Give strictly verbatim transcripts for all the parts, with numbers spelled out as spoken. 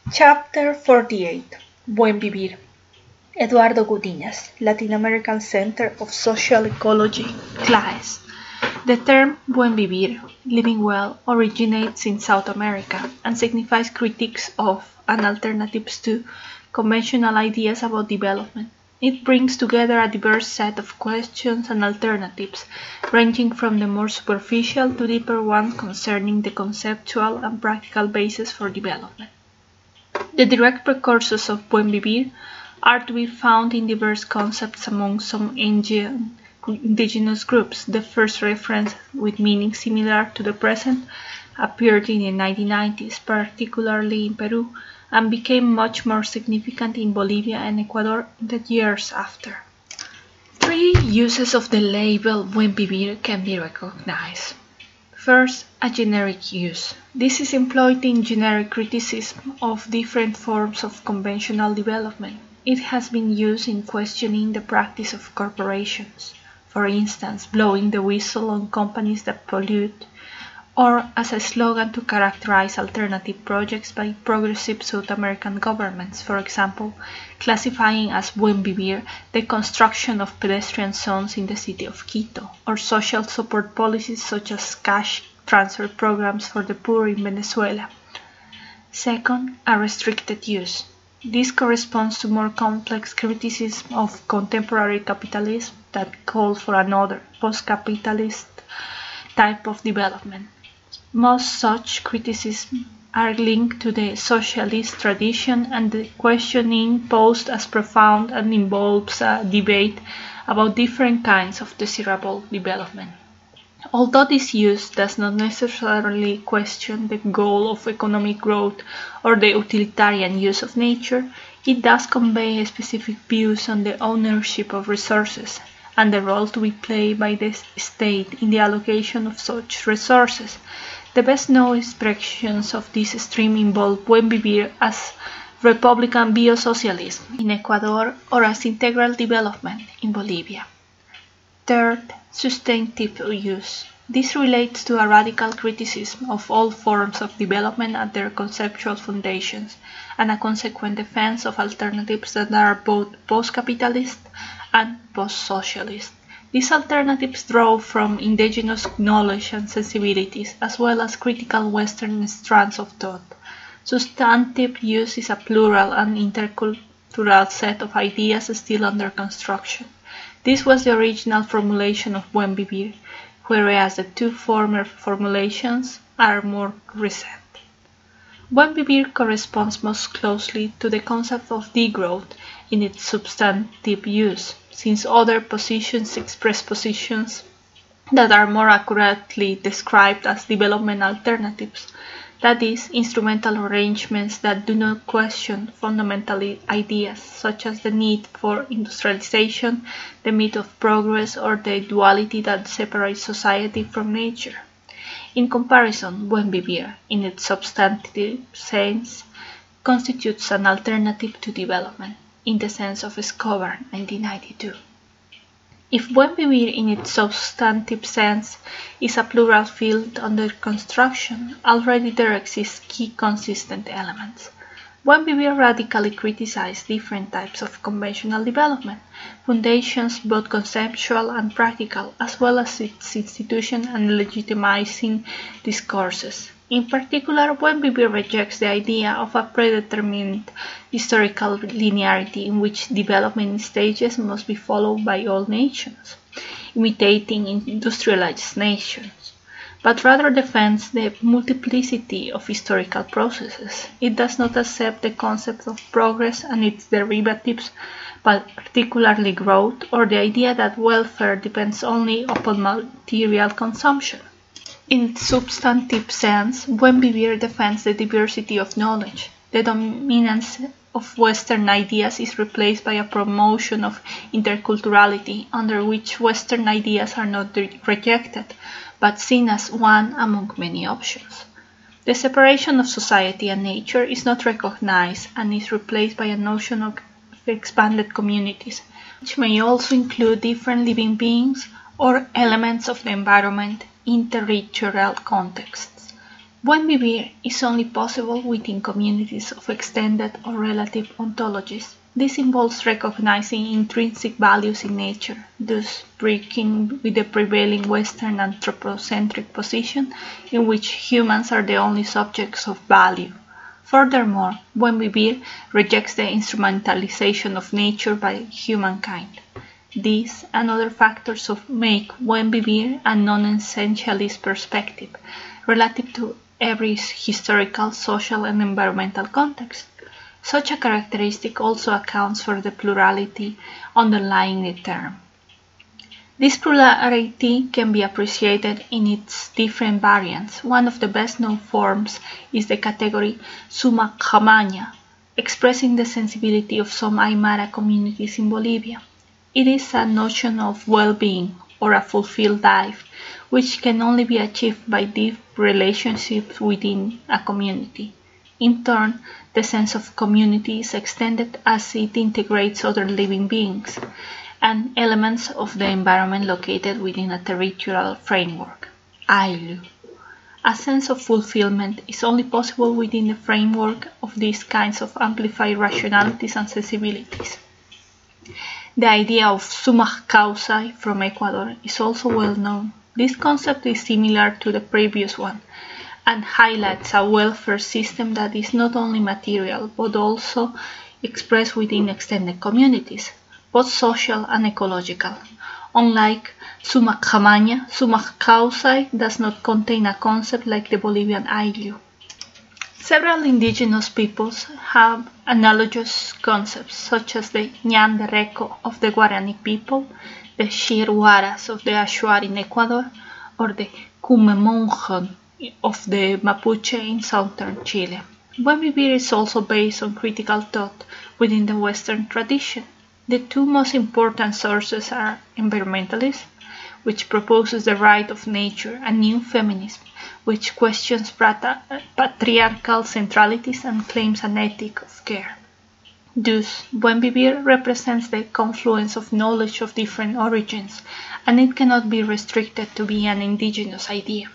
Chapter forty-eight. Buen Vivir. Eduardo Gutiñas, Latin American Center of Social Ecology, CLAES. The term Buen Vivir, living well, originates in South America and signifies critiques of and alternatives to conventional ideas about development. It brings together a diverse set of questions and alternatives, ranging from the more superficial to deeper ones concerning the conceptual and practical basis for development. The direct precursors of Buen Vivir are to be found in diverse concepts among some Andean indigenous groups. The first reference, with meaning similar to the present, appeared in the nineteen nineties, particularly in Peru, and became much more significant in Bolivia and Ecuador in the years after. Three uses of the label Buen Vivir can be recognized. First, a generic use. This is employed in generic criticism of different forms of conventional development. It has been used in questioning the practice of corporations, for instance, blowing the whistle on companies that pollute, or as a slogan to characterize alternative projects by progressive South American governments, for example, classifying as Buen Vivir the construction of pedestrian zones in the city of Quito, or social support policies such as cash transfer programs for the poor in Venezuela. Second, a restricted use. This corresponds to more complex criticism of contemporary capitalism that calls for another, post-capitalist type of development. Most such criticisms are linked to the socialist tradition, and the questioning posed as profound and involves a debate about different kinds of desirable development. Although this use does not necessarily question the goal of economic growth or the utilitarian use of nature, it does convey specific views on the ownership of resources and the role to be played by the state in the allocation of such resources. The best known expressions of this stream involve Buen Vivir as Republican biosocialism in Ecuador or as integral development in Bolivia. Third, sustainable use. This relates to a radical criticism of all forms of development at their conceptual foundations, and a consequent defense of alternatives that are both post-capitalist and post-socialist. These alternatives draw from indigenous knowledge and sensibilities, as well as critical Western strands of thought. Substantive use is a plural and intercultural set of ideas still under construction. This was the original formulation of Buen Vivir, whereas the two former formulations are more recent. Buen Vivir corresponds most closely to the concept of degrowth in its substantive use, since other positions express positions that are more accurately described as development alternatives, that is, instrumental arrangements that do not question fundamental ideas such as the need for industrialization, the myth of progress, or the duality that separates society from nature. In comparison, Buen Vivir, in its substantive sense, constitutes an alternative to development, in the sense of Escobar, nineteen ninety-two. If Buen Vivir in its substantive sense is a plural field under construction, already there exist key consistent elements. Buen Vivir radically criticized different types of conventional development, foundations both conceptual and practical, as well as its institution and legitimizing discourses. In particular, Buen Vivir rejects the idea of a predetermined historical linearity in which development stages must be followed by all nations, imitating industrialized nations, but rather defends the multiplicity of historical processes. It does not accept the concept of progress and its derivatives, particularly growth, or the idea that welfare depends only upon material consumption. In its substantive sense, Buen Vivir defends the diversity of knowledge. The dominance of Western ideas is replaced by a promotion of interculturality, under which Western ideas are not rejected, but seen as one among many options. The separation of society and nature is not recognized and is replaced by a notion of expanded communities, which may also include different living beings or elements of the environment in territorial contexts. Buen vivir is only possible within communities of extended or relative ontologies. This involves recognizing intrinsic values in nature, thus breaking with the prevailing Western anthropocentric position in which humans are the only subjects of value. Furthermore, Buen Vivir rejects the instrumentalization of nature by humankind. These and other factors of make Buen Vivir a non-essentialist perspective relative to every historical, social, and environmental context. Such a characteristic also accounts for the plurality underlying the term. This plurality can be appreciated in its different variants. One of the best-known forms is the category Sumachamaña, expressing the sensibility of some Aymara communities in Bolivia. It is a notion of well-being or a fulfilled life, which can only be achieved by deep relationships within a community. In turn, the sense of community is extended as it integrates other living beings and elements of the environment located within a territorial framework. Ayllu. A sense of fulfillment is only possible within the framework of these kinds of amplified rationalities and sensibilities. The idea of summa causae from Ecuador is also well known. This concept is similar to the previous one and highlights a welfare system that is not only material but also expressed within extended communities, both social and ecological. Unlike Summa Camaña, Summa Causae does not contain a concept like the Bolivian Ayllu. Several indigenous peoples have analogous concepts such as the Ñan de Reco of the Guarani people, the Shirwaras of the Achuar in Ecuador, or the Cumemonjon of the Mapuche in southern Chile. Buen Vivir is also based on critical thought within the Western tradition. The two most important sources are environmentalism, which proposes the right of nature, and new feminism, which questions patriarchal centralities and claims an ethic of care. Thus, Buen Vivir represents the confluence of knowledge of different origins, and it cannot be restricted to be an indigenous idea.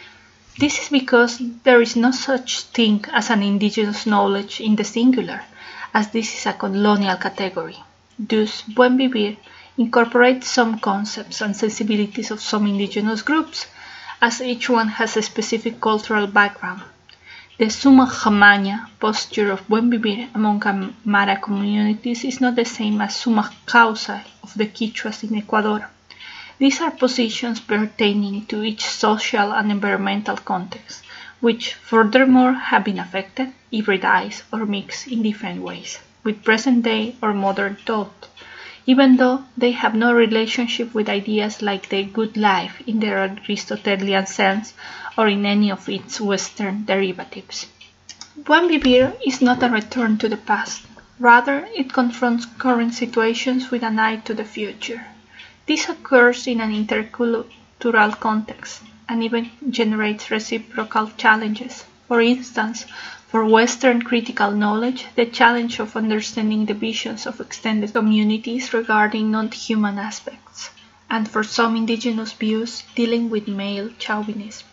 This is because there is no such thing as an indigenous knowledge in the singular, as this is a colonial category. Thus, Buen Vivir incorporates some concepts and sensibilities of some indigenous groups, as each one has a specific cultural background. The Summa Camaña posture of Buen Vivir among Aymara communities is not the same as Summa Causae of the Quichuas in Ecuador. These are positions pertaining to each social and environmental context, which furthermore have been affected, hybridized, or mixed in different ways with present-day or modern thought, even though they have no relationship with ideas like the good life in the Aristotelian sense or in any of its Western derivatives. Buen Vivir is not a return to the past. Rather, it confronts current situations with an eye to the future. This occurs in an intercultural context and even generates reciprocal challenges. For instance, for Western critical knowledge, the challenge of understanding the visions of extended communities regarding non-human aspects, and for some indigenous views dealing with male chauvinism.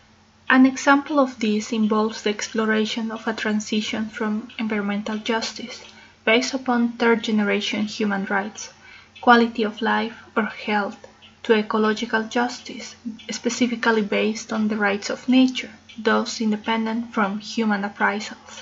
An example of this involves the exploration of a transition from environmental justice, based upon third-generation human rights, quality of life or health, to ecological justice, specifically based on the rights of nature, thus independent from human appraisals.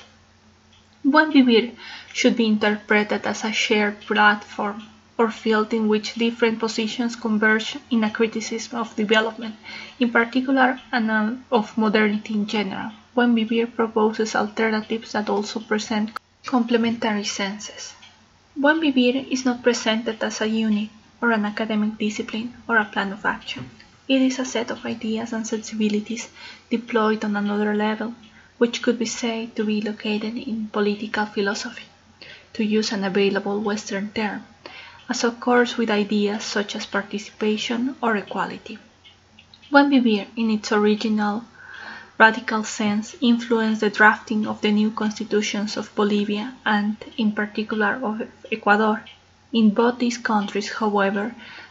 Buen Vivir should be interpreted as a shared platform or field in which different positions converge in a criticism of development, in particular, and of modernity in general. Buen Vivir proposes alternatives that also present complementary senses. Buen Vivir is not presented as a unit, or an academic discipline, or a plan of action. It is a set of ideas and sensibilities deployed on another level, which could be said to be located in political philosophy, to use an available Western term, as occurs with ideas such as participation or equality. Buen Vivir, in its original radical sense, influenced the drafting of the new constitutions of Bolivia and, in particular, of Ecuador. In both these countries, however,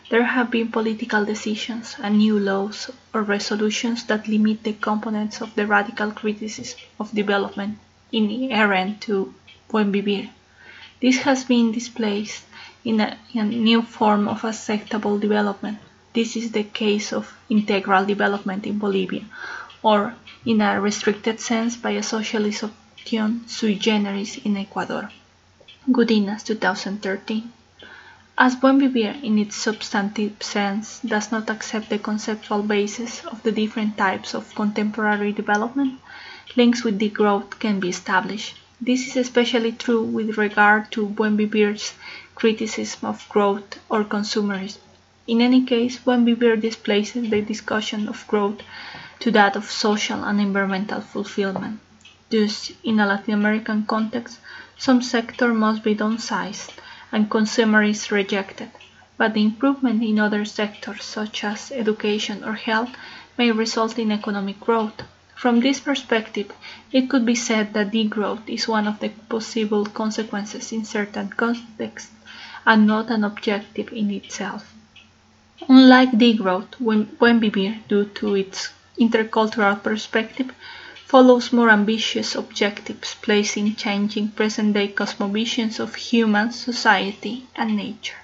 There have been political decisions and new laws or resolutions that limit the components of the radical criticism of development inherent to buen vivir. This has been displaced in a, in a new form of acceptable development. This is the case of integral development in Bolivia, or in a restricted sense by a socialist option sui generis in Ecuador. Gudinas, two thousand thirteen. As buen vivir in its substantive sense does not accept the conceptual basis of the different types of contemporary development, links with degrowth can be established. This is especially true with regard to buen vivir's criticism of growth or consumerism. In any case, buen vivir displaces the discussion of growth to that of social and environmental fulfillment. Thus, in a Latin American context, some sector must be downsized and consumerism rejected, but the improvement in other sectors such as education or health may result in economic growth. From this perspective, it could be said that degrowth is one of the possible consequences in certain contexts and not an objective in itself. Unlike degrowth, buen vivir, due to its intercultural perspective, follows more ambitious objectives placing changing present-day cosmovisions of human society and nature.